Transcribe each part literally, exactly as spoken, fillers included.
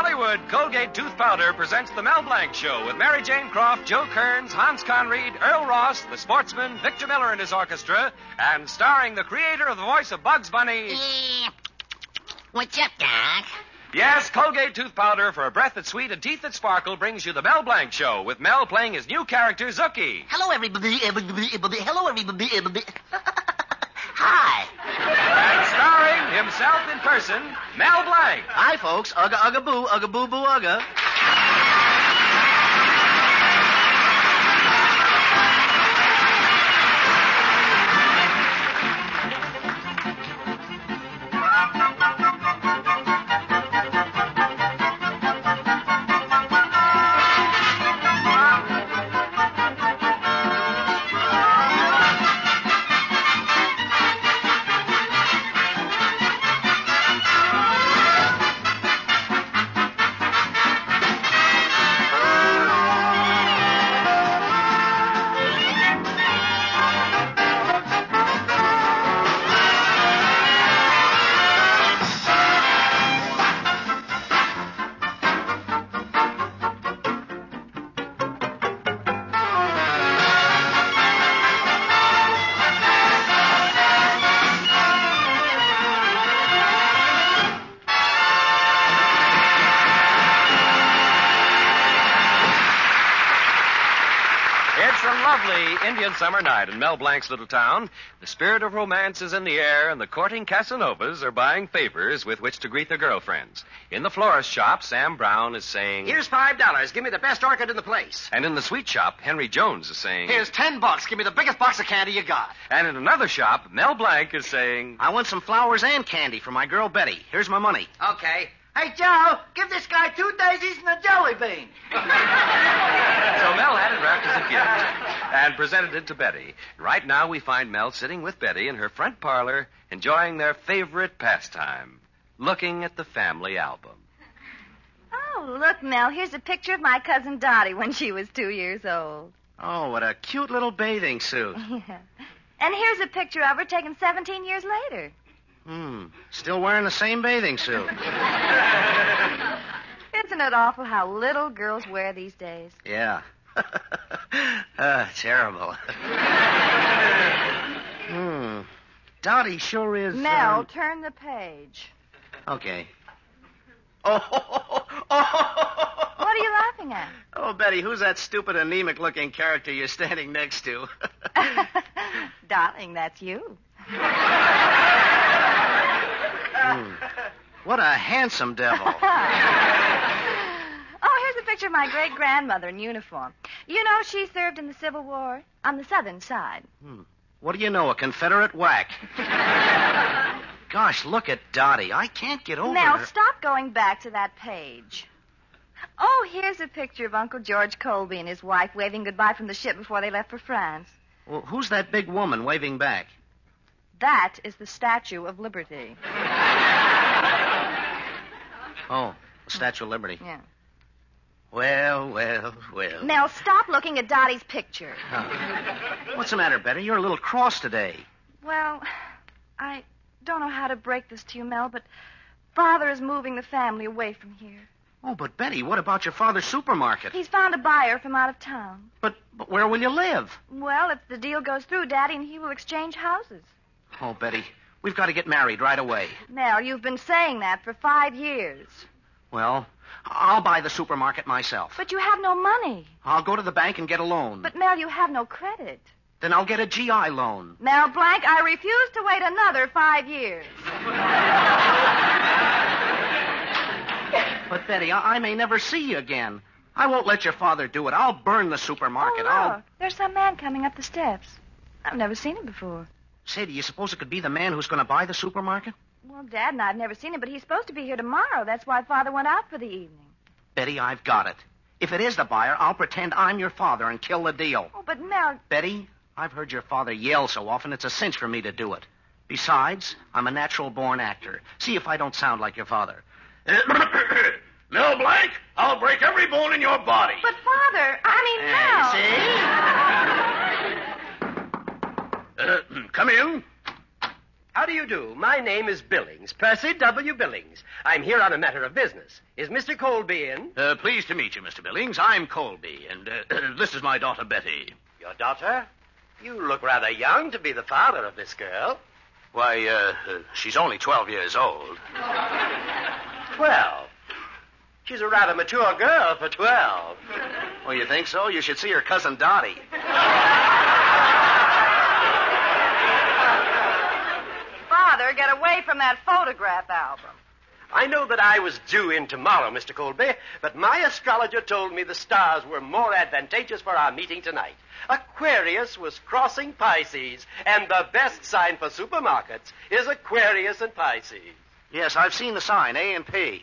Hollywood, Colgate Tooth Powder presents the Mel Blanc Show with Mary Jane Croft, Joe Kearns, Hans Conried, Earl Ross, the Sportsman, Victor Miller and his orchestra, and starring the creator of the voice of Bugs Bunny. Uh, what's up, Doc? Yes, Colgate Tooth Powder for a breath that's sweet and teeth that sparkle brings you the Mel Blanc Show with Mel playing his new character, Zookie. Hello, everybody, everybody, everybody. Hello, everybody, everybody. Hi. And starring himself in person, Mel Blanc. Hi, folks. Ugga, ugga, boo, ugga, boo, boo, ugga. Indian summer night in Mel Blanc's little town. The spirit of romance is in the air, and the courting Casanovas are buying favors with which to greet their girlfriends. In the florist shop, Sam Brown is saying, Here's five dollars. Give me the best orchid in the place. And in the sweet shop, Henry Jones is saying, Here's ten bucks. Give me the biggest box of candy you got. And in another shop, Mel Blanc is saying, I want some flowers and candy for my girl Betty. Here's my money. Okay. Hey, Joe, give this guy two daisies and a jelly bean. So Mel had it wrapped as a gift and presented it to Betty. Right now we find Mel sitting with Betty in her front parlor, enjoying their favorite pastime, looking at the family album. Oh, look, Mel, here's a picture of my cousin Dottie when she was two years old. Oh, what a cute little bathing suit. Yeah. And here's a picture of her taken seventeen years later. Hmm. Still wearing the same bathing suit. Isn't it awful how little girls wear these days? Yeah. uh, terrible. hmm. Dottie sure is... Mel, um... turn the page. Okay. Oh, oh, oh, oh. What are you laughing at? Oh, Betty, who's that stupid, anemic-looking character you're standing next to? Darling, that's you. Hmm. What a handsome devil. Oh, here's a picture of my great-grandmother in uniform. You know, she served in the Civil War on the southern side. Hmm. What do you know, a Confederate whack? Gosh, look at Dottie. I can't get over Mel, her. stop going back to that page. Oh, here's a picture of Uncle George Colby and his wife waving goodbye from the ship before they left for France. Well, who's that big woman waving back? That is the Statue of Liberty. Oh, the Statue of Liberty. Yeah. Well, well, well. Mel, stop looking at Dottie's picture. Oh. What's the matter, Betty? You're a little cross today. Well, I don't know how to break this to you, Mel, but Father is moving the family away from here. Oh, but Betty, what about your father's supermarket? He's found a buyer from out of town. But, but where will you live? Well, if the deal goes through, Daddy and he will exchange houses. Oh, Betty, we've got to get married right away. Mel, you've been saying that for five years. Well, I'll buy the supermarket myself. But you have no money. I'll go to the bank and get a loan. But, Mel, you have no credit. Then I'll get a G I loan. Mel Blanc, I refuse to wait another five years. But, Betty, I-, I may never see you again. I won't let your father do it. I'll burn the supermarket. Oh, look. I'll... There's some man coming up the steps. I've never seen him before. Say, do you suppose it could be the man who's going to buy the supermarket? Well, Dad and I have never seen him, but he's supposed to be here tomorrow. That's why Father went out for the evening. Betty, I've got it. If it is the buyer, I'll pretend I'm your father and kill the deal. Oh, but Mel... Betty, I've heard your father yell so often, it's a cinch for me to do it. Besides, I'm a natural-born actor. See if I don't sound like your father. Mel Blanc, I'll break every bone in your body. But, Father, I mean, Mel... Uh, see? Uh, come in. How do you you do? My name is Billings, Percy W. Billings. I'm here on a matter of business. Is Mister Colby in? Uh, pleased to meet you, Mister Billings. I'm Colby, and uh, this is my daughter, Betty. Your daughter? You look rather young to be the father of this girl. Why, uh, uh, she's only twelve years old. Twelve? She's a rather mature girl for twelve. Oh, you think so? You should see her cousin Dottie. Father, get away from that photograph album. I know that I was due in tomorrow, Mister Colby, but my astrologer told me the stars were more advantageous for our meeting tonight. Aquarius was crossing Pisces, and the best sign for supermarkets is Aquarius and Pisces. Yes, I've seen the sign, A and P.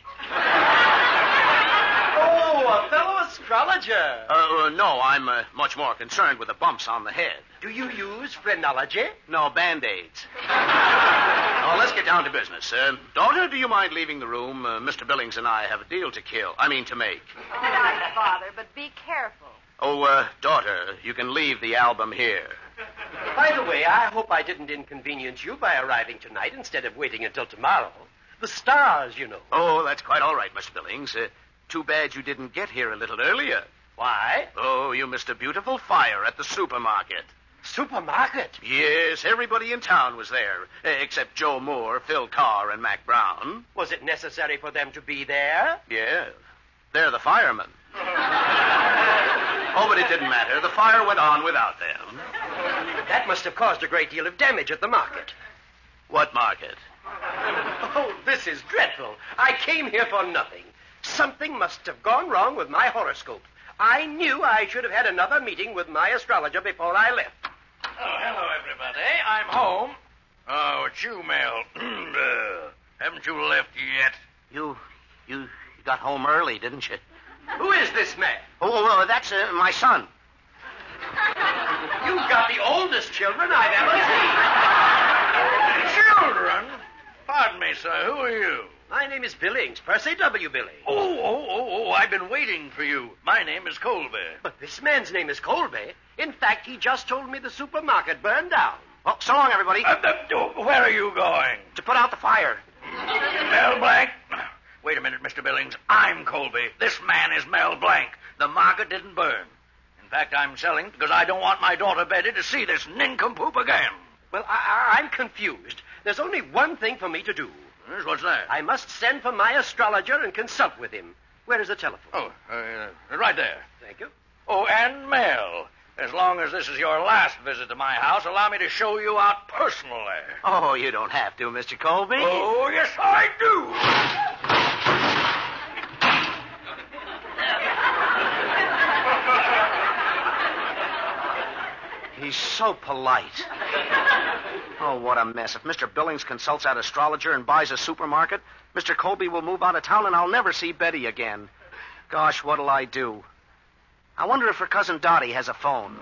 Oh, a fellow astrologer. Uh, uh, no, I'm uh, much more concerned with the bumps on the head. Do you use phrenology? No, Band-Aids. Oh, let's get down to business. Uh, daughter, do you mind leaving the room? Uh, Mister Billings and I have a deal to kill. I mean, to make. All right, Father, but be careful. Oh, uh, daughter, you can leave the album here. By the way, I hope I didn't inconvenience you by arriving tonight instead of waiting until tomorrow. The stars, you know. Oh, that's quite all right, Mister Billings. Uh, too bad you didn't get here a little earlier. Why? Oh, you missed a beautiful fire at the supermarket. Supermarket? Yes, everybody in town was there, except Joe Moore, Phil Carr, and Mac Brown. Was it necessary for them to be there? Yeah. They're the firemen. Oh, but it didn't matter. The fire went on without them. That must have caused a great deal of damage at the market. What market? Oh, this is dreadful. I came here for nothing. Something must have gone wrong with my horoscope. I knew I should have had another meeting with my astrologer before I left. Oh, hello, everybody. I'm home. Oh, it's you, Mel. uh, haven't you left yet? You, you, you got home early, didn't you? Who is this man? Oh, well, that's uh, my son. You've got the oldest children I've ever seen. Children? Pardon me, sir. Who are you? My name is Billings, Percy W. Billings. Oh, oh, oh, oh, I've been waiting for you. My name is Colby. But this man's name is Colby. In fact, he just told me the supermarket burned down. Well, so long, everybody. Uh, uh, where are you going? To put out the fire. Mel Blanc? Wait a minute, Mister Billings. I'm Colby. This man is Mel Blanc. The market didn't burn. In fact, I'm selling because I don't want my daughter Betty to see this nincompoop again. Well, I, I, I'm confused. There's only one thing for me to do. Yes, what's that? I must send for my astrologer and consult with him. Where is the telephone? Oh, uh, right there. Thank you. Oh, and Mel, as long as this is your last visit to my house, allow me to show you out personally. Oh, you don't have to, Mister Colby. Oh, yes, I do. He's so polite. Oh, what a mess. If Mister Billings consults that astrologer and buys a supermarket, Mister Colby will move out of town and I'll never see Betty again. Gosh, what'll I do? I wonder if her cousin Dottie has a phone.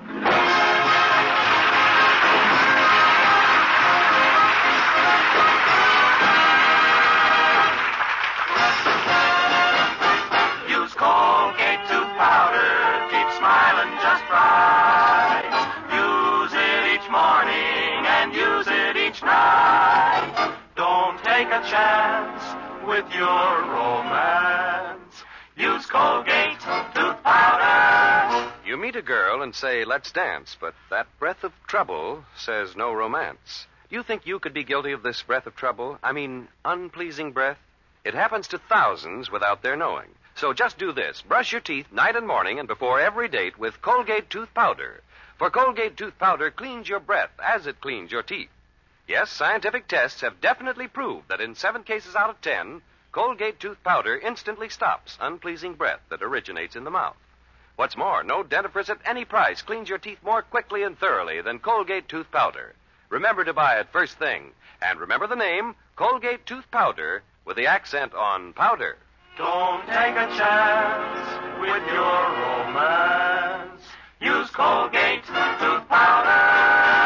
Use Colgate tooth powder. Keep smiling just right. Use it each morning and use it each night. Don't take a chance with your romance. Use Colgate tooth powder. You meet a girl and say, let's dance, but that breath of trouble says no romance. Do you think you could be guilty of this breath of trouble? I mean, unpleasing breath? It happens to thousands without their knowing. So just do this. Brush your teeth night and morning and before every date with Colgate tooth powder. For Colgate tooth powder cleans your breath as it cleans your teeth. Yes, scientific tests have definitely proved that in seven cases out of ten, Colgate tooth powder instantly stops unpleasing breath that originates in the mouth. What's more, no dentifrice at any price cleans your teeth more quickly and thoroughly than Colgate tooth powder. Remember to buy it first thing. And remember the name, Colgate tooth powder, with the accent on powder. Don't take a chance with your romance. Use Colgate tooth powder.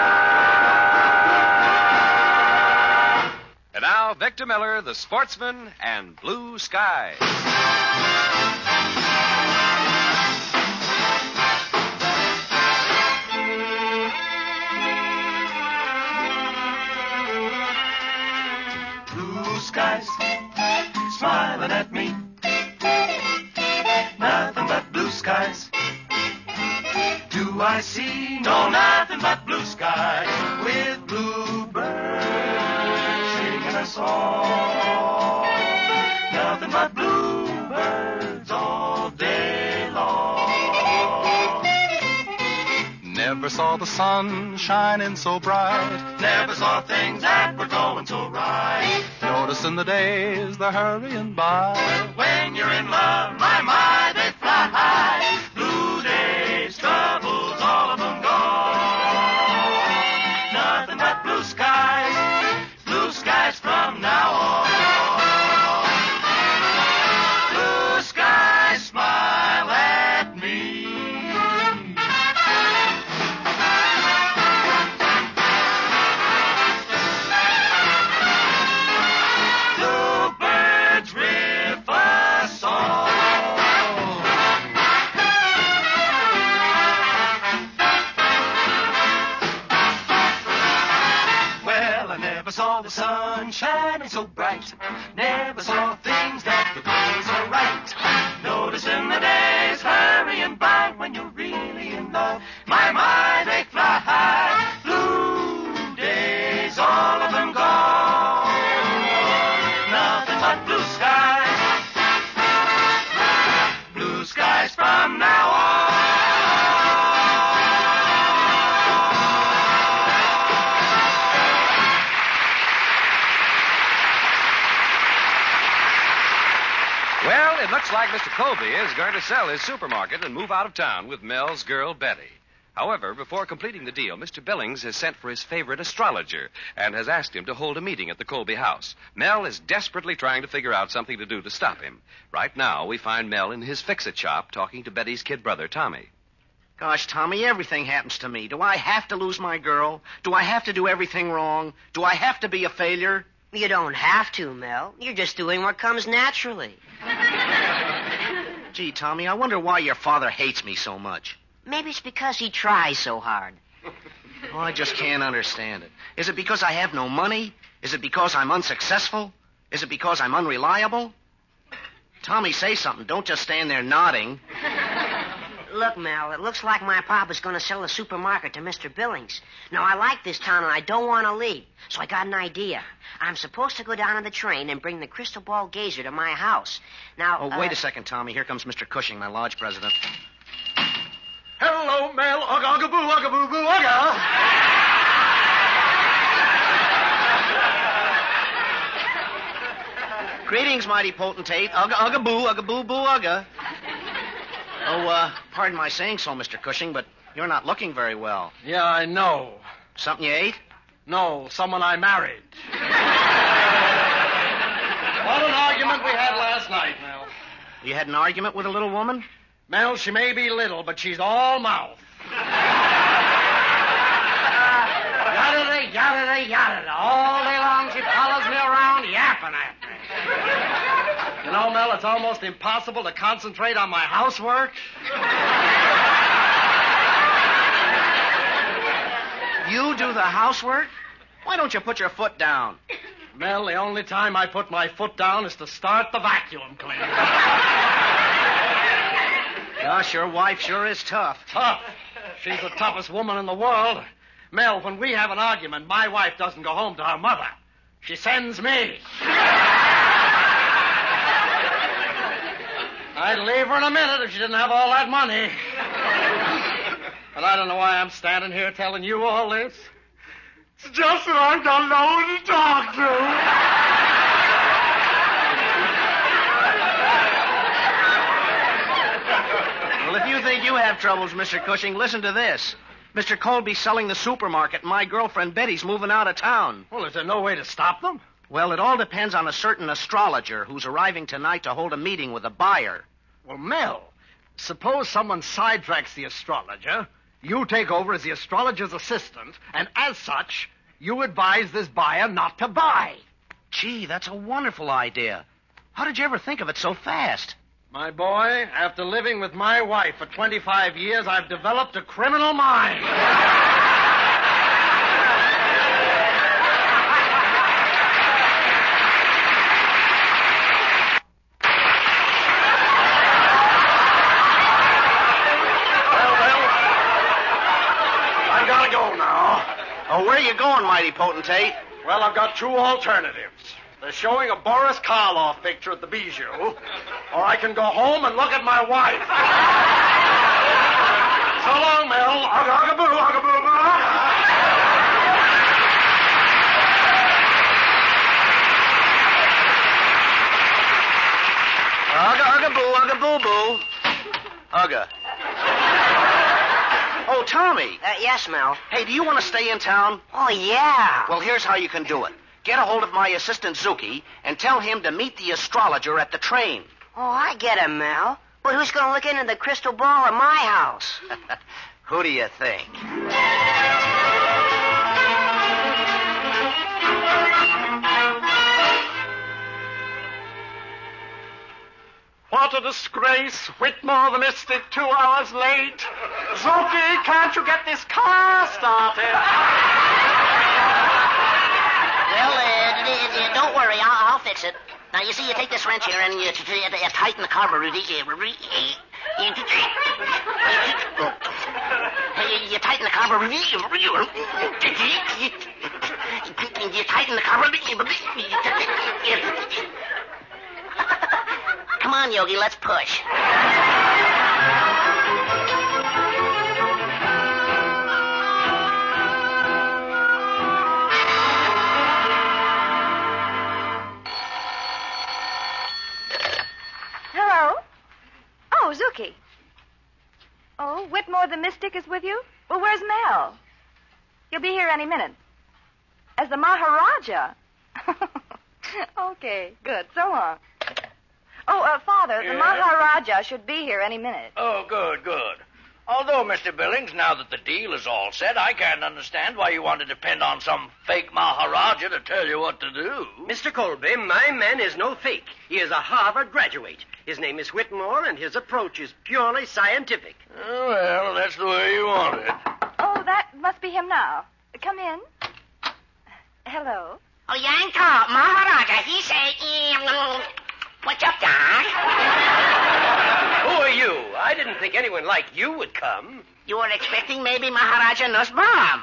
And now, Victor Miller, the sportsman, and Blue Sky. smiling at me. Nothing but blue skies. Do I see? No, nothing but blue skies with bluebirds singing a song. Nothing but bluebirds all day long. Never saw the sun shining so bright. Never saw things that were going so right. Noticing the days they're hurrying by. When you're in love, my, my, they fly high. Blue days, troubles, all of them gone. Nothing but blue skies, blue skies from now on. Blue skies smile at me. Bluebirds riff a song. Well, I never saw the sun shining so bright. Never saw things that the days are right. Noticing the days hurrying by when you're really in love. My, my, they fly high. Blue days, all of them gone. Nothing but blue skies. Blue skies from now on. Well, it looks like Mister Colby is going to sell his supermarket and move out of town with Mel's girl, Betty. However, before completing the deal, Mister Billings has sent for his favorite astrologer and has asked him to hold a meeting at the Colby house. Mel is desperately trying to figure out something to do to stop him. Right now, we find Mel in his fix-it shop talking to Betty's kid brother, Tommy. Gosh, Tommy, everything happens to me. Do I have to lose my girl? Do I have to do everything wrong? Do I have to be a failure? You don't have to, Mel. You're just doing what comes naturally. Gee, Tommy, I wonder why your father hates me so much. Maybe it's because he tries so hard. Oh, I just can't understand it. Is it because I have no money? Is it because I'm unsuccessful? Is it because I'm unreliable? Tommy, say something. Don't just stand there nodding. Look, Mel, it looks like my papa's going to sell the supermarket to Mister Billings. Now, I like this town, and I don't want to leave. So I got an idea. I'm supposed to go down on the train and bring the crystal ball gazer to my house. Now, Oh, uh, wait a second, Tommy. Here comes Mister Cushing, my lodge president. Hello, Mel. Ugga, ugga, boo, ugga, boo, boo, ugga. Greetings, mighty potentate. Ugga, ugga, boo, ugga, boo, boo, ugga. Oh, uh, pardon my saying so, Mister Cushing, but you're not looking very well. Yeah, I know. Something you ate? No, someone I married. What an argument we had last night, Mel. You had an argument with a little woman? Mel, she may be little, but she's all mouth. Yada-da, yada-da, yada-da. All day long she follows me around yapping at me. You know, Mel, it's almost impossible to concentrate on my housework. You do the housework? Why don't you put your foot down? Mel, the only time I put my foot down is to start the vacuum cleaner. Gosh, your wife sure is tough. Tough. She's the toughest woman in the world. Mel, when we have an argument, my wife doesn't go home to her mother. She sends me. I'd leave her in a minute if she didn't have all that money. But I don't know why I'm standing here telling you all this. It's just that I don't know who to talk to. Well, if you think you have troubles, Mister Cushing, listen to this. Mister Colby's selling the supermarket, and my girlfriend Betty's moving out of town. Well, is there no way to stop them? Well, it all depends on a certain astrologer who's arriving tonight to hold a meeting with a buyer. Well, Mel, suppose someone sidetracks the astrologer. You take over as the astrologer's assistant, and as such, you advise this buyer not to buy. Gee, that's a wonderful idea. How did you ever think of it so fast? My boy, after living with my wife for twenty-five years, I've developed a criminal mind. Oh, where are you going, mighty potentate? Well, I've got two alternatives. They're showing a Boris Karloff picture at the Bijou, or I can go home and look at my wife. So long, Mel. Ugga, ugga, boo, ugga, boo, boo, Ugga, ugga, boo, ugga, boo, boo. Ugga. Oh, Tommy. Uh, yes, Mel. Hey, do you want to stay in town? Oh, yeah. Well, here's how you can do it. Get a hold of my assistant, Zuki, and tell him to meet the astrologer at the train. Oh, I get it, Mel. But who's going to look into the crystal ball at my house? Who do you think? What a disgrace. Whitmore the Mystic, two hours late. Zuki, can't you get this car started? Well, uh, d- d- don't worry. I'll, I'll fix it. Now, you see, you take this wrench here and you, you, you tighten the carburetor. You, you, you tighten the carburetor. You tighten the carburetor. Come on, Yogi, let's push. Hello? Oh, Zuki. Oh, Whitmore the Mystic is with you? Well, where's Mel? He'll be here any minute. As the Maharaja? Okay, good. So long. Oh, uh, Father, the Yes? Maharaja should be here any minute. Oh, good, good. Although, Mister Billings, now that the deal is all set, I can't understand why you want to depend on some fake Maharaja to tell you what to do. Mister Colby, my man is no fake. He is a Harvard graduate. His name is Whitmore, and his approach is purely scientific. Oh, well, that's the way you want it. Oh, that must be him now. Come in. Hello? Oh, Yanko, Maharaja, he say, um, what's up, Doc? Who are you? I didn't think anyone like you would come. You were expecting maybe Maharaja Nussbaum.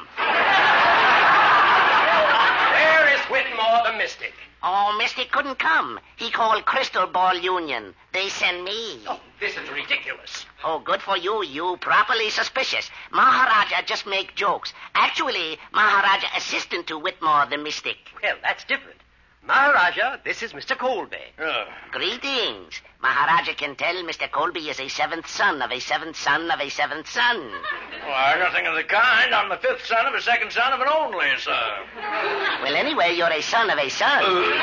Where is Whitmore the Mystic? Oh, Mystic couldn't come. He called Crystal Ball Union. They send me. Oh, this is ridiculous. Oh, good for you. You properly suspicious. Maharaja just make jokes. Actually, Maharaja assistant to Whitmore the Mystic. Well, that's different. Maharaja, this is Mister Colby. Oh. Greetings. Maharaja can tell Mister Colby is a seventh son of a seventh son of a seventh son. Why, nothing of the kind. I'm the fifth son of a second son of an only son. Well, anyway, you're a son of a son.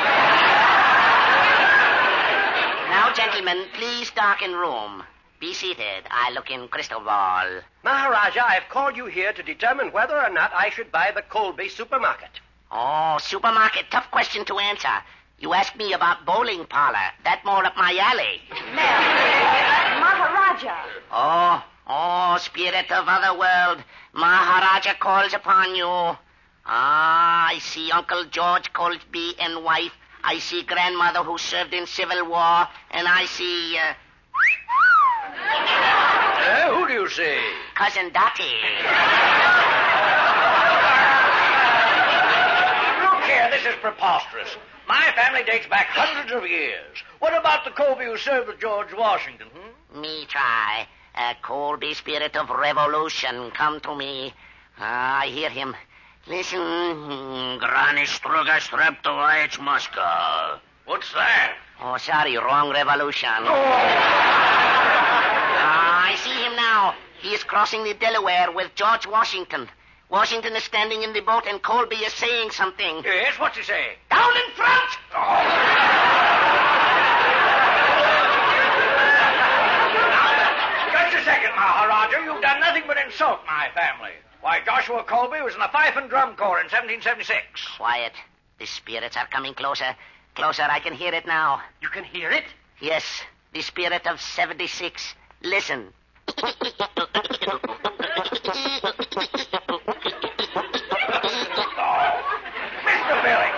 Now, gentlemen, please darken room. Be seated. I look in crystal ball. Maharaja, I've called you here to determine whether or not I should buy the Colby supermarket. Oh, supermarket. Tough question to answer. You asked me about bowling parlor. That more up my alley. Maharaja. Oh, oh, spirit of other world. Maharaja calls upon you. Ah, I see Uncle George Colby and wife. I see grandmother who served in Civil War. And I see, uh... Uh, who do you see? Cousin Dottie. Look here, this is preposterous. My family dates back hundreds of years. What about the Colby who served with George Washington, hmm? Me try. A Colby spirit of revolution come to me. Ah, I hear him. Listen. Granny Struga Streptovic Moscow. What's that? Oh, sorry, wrong revolution. Oh. Ah, I see him now. He is crossing the Delaware with George Washington. Washington is standing in the boat and Colby is saying something. Yes, what's he say? Down in front! Oh. Just a second, Maharaja. You've done nothing but insult my family. Why, Joshua Colby was in the Fife and Drum Corps in seventeen seventy-six. Quiet. The spirits are coming closer. Closer, I can hear it now. You can hear it? Yes, the spirit of seventy-six. Listen. Mister Billings.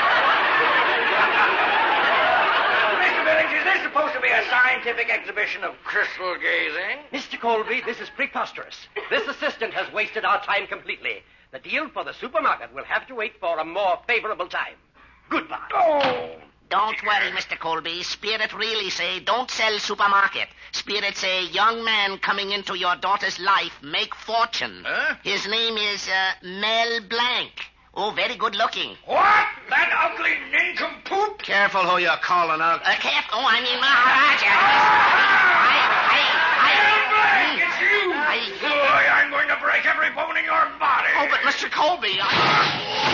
Mister Billings, is this supposed to be a scientific exhibition of crystal gazing? Mister Colby, this is preposterous. This assistant has wasted our time completely. The deal for the supermarket will have to wait for a more favorable time. Goodbye. Oh! Don't worry, Mister Colby. Spirit really say don't sell supermarket. Spirit say young man coming into your daughter's life make fortune. Huh? His name is uh, Mel Blanc. Oh, very good looking. What? That ugly nincompoop? Careful who you're calling out. Uh, careful. Oh, I mean Maharaja. I, I, I, Mel Blanc, I, it's you! I- Boy, I'm going to break every bone in your body. Oh, but Mister Colby, I...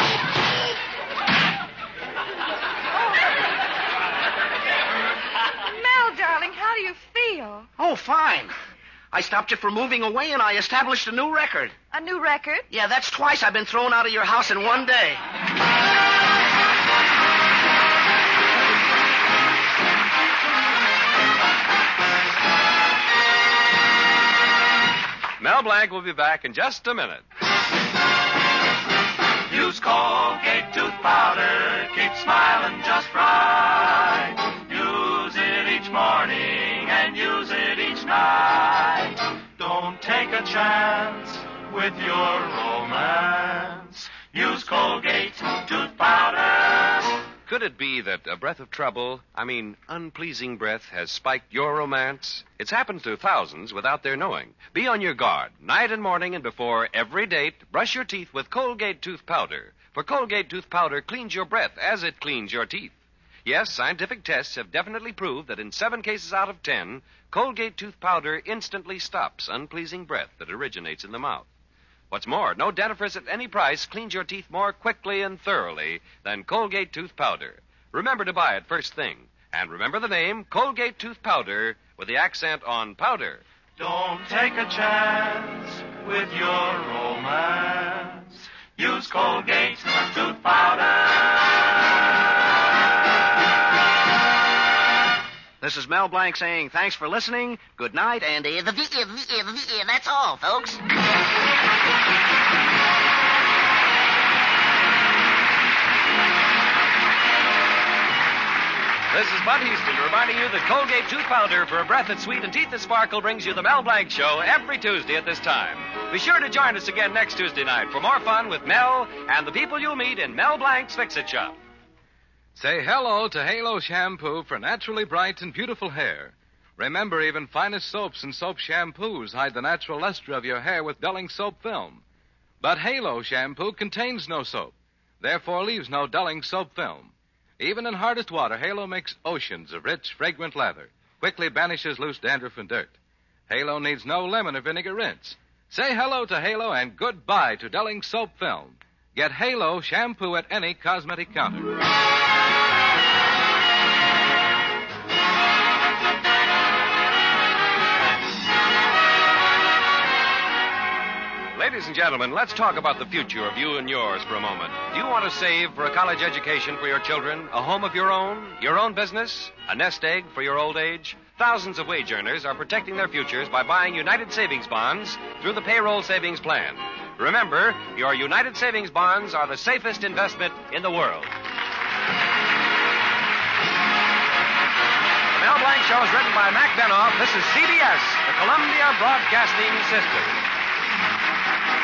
Mel, darling, how do you feel? Oh, fine. I stopped you from moving away, and I established a new record. A new record? Yeah, that's twice I've been thrown out of your house in one day. Mel Blanc will be back in just a minute. Use Colgate tooth powder, keep smiling just right. Use it each morning and use it each night. Don't take a chance with your romance. Use Colgate tooth powder. Could it be that a breath of trouble, I mean unpleasing breath, has spiked your romance? It's happened to thousands without their knowing. Be on your guard. Night and morning and before every date, brush your teeth with Colgate tooth powder. For Colgate tooth powder cleans your breath as it cleans your teeth. Yes, scientific tests have definitely proved that in seven cases out of ten, Colgate tooth powder instantly stops unpleasing breath that originates in the mouth. What's more, no dentifrice at any price cleans your teeth more quickly and thoroughly than Colgate tooth powder. Remember to buy it first thing. And remember the name, Colgate tooth powder, with the accent on powder. Don't take a chance with your romance. Use Colgate tooth powder. This is Mel Blanc saying thanks for listening, good night, and... Uh, the, the, the, the, that's all, folks. This is Bud Houston reminding you that Colgate tooth powder for a breath that's sweet and teeth that sparkle brings you the Mel Blanc Show every Tuesday at this time. Be sure to join us again next Tuesday night for more fun with Mel and the people you'll meet in Mel Blanc's Fix-It Shop. Say hello to Halo Shampoo for naturally bright and beautiful hair. Remember, even finest soaps and soap shampoos hide the natural luster of your hair with dulling soap film. But Halo Shampoo contains no soap, therefore leaves no dulling soap film. Even in hardest water, Halo makes oceans of rich, fragrant lather, quickly banishes loose dandruff and dirt. Halo needs no lemon or vinegar rinse. Say hello to Halo and goodbye to dulling soap film. Get Halo Shampoo at any cosmetic counter. Ladies and gentlemen, let's talk about the future of you and yours for a moment. Do you want to save for a college education for your children, a home of your own, your own business, a nest egg for your old age? Thousands of wage earners are protecting their futures by buying United Savings Bonds through the Payroll Savings Plan. Remember, your United Savings Bonds are the safest investment in the world. The Mel Blanc Show is written by Mac Benoff. This is C B S, the Columbia Broadcasting System.